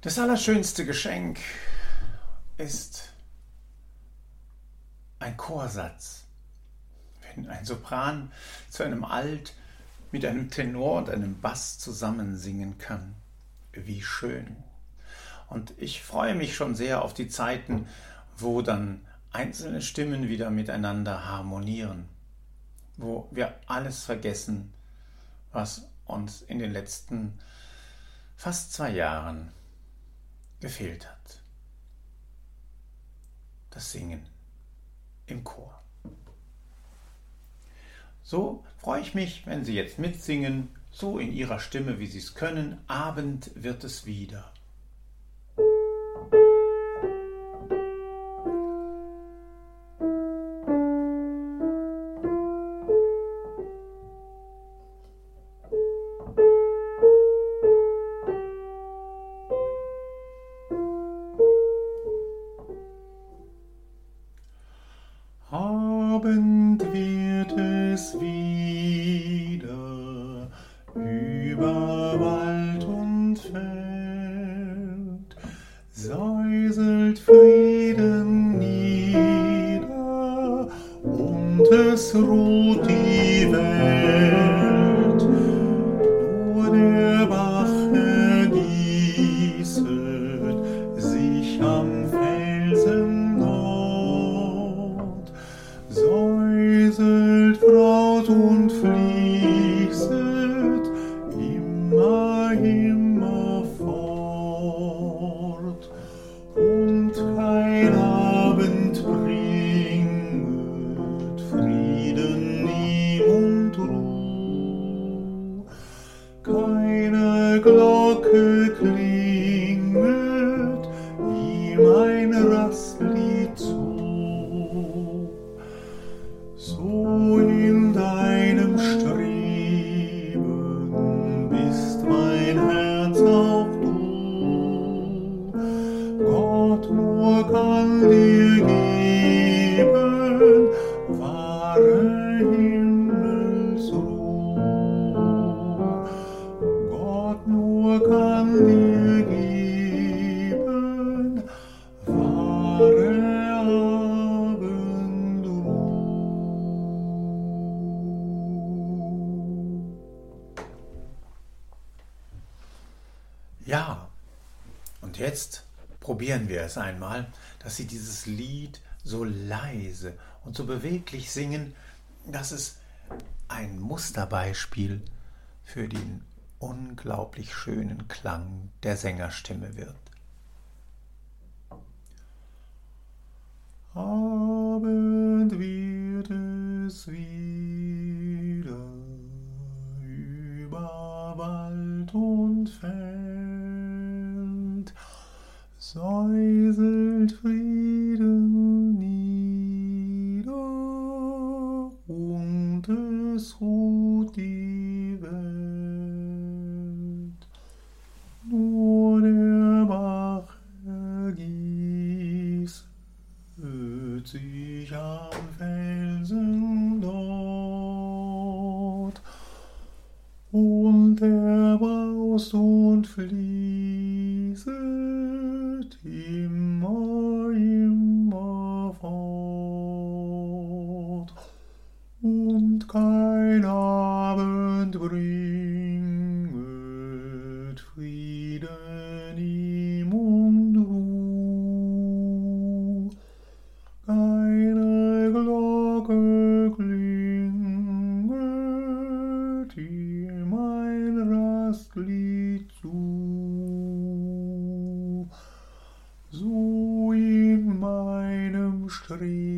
Das allerschönste Geschenk ist ein Chorsatz. Wenn ein Sopran zu einem Alt mit einem Tenor und einem Bass zusammen singen kann. Wie schön. Und ich freue mich schon sehr auf die Zeiten, wo dann einzelne Stimmen wieder miteinander harmonieren, wo wir alles vergessen, was uns in den letzten fast 2 Jahren gefehlt hat. Das Singen im Chor. So freue ich mich, wenn Sie jetzt mitsingen, so in Ihrer Stimme, wie Sie es können. Abend wird es wieder. Abend wird es wieder über Wald und Feld, säuselt Frieden nieder und es ruht die Welt. Nur der Bach ergießet sich am Felsen dort, säuselt, braut und fließet immer fort. Und kein Abend bringet Frieden ihm und Ruh. Keine Glocke klinget ihm ein Rastlied zu. So in deinem Streben bist mein Herz auch du. Gott nur kann dir geben wahre Himmelsruh. Gott nur kann dir geben wahre Ja, und jetzt probieren wir es einmal, dass Sie dieses Lied so leise und so beweglich singen, dass es ein Musterbeispiel für den unglaublich schönen Klang der Sängerstimme wird. Abend wird es wieder über Wald und Feld, säuselt Frieden nieder und es ruht die Welt. Nur der Bach ergießet sich am Felsen dort, und er braust und fließet immer fort. Und kein Abend bringet Frieden ihm und Ruh. Keine Glocke klinget ihm ein Rastlied zu. So in meinem Streben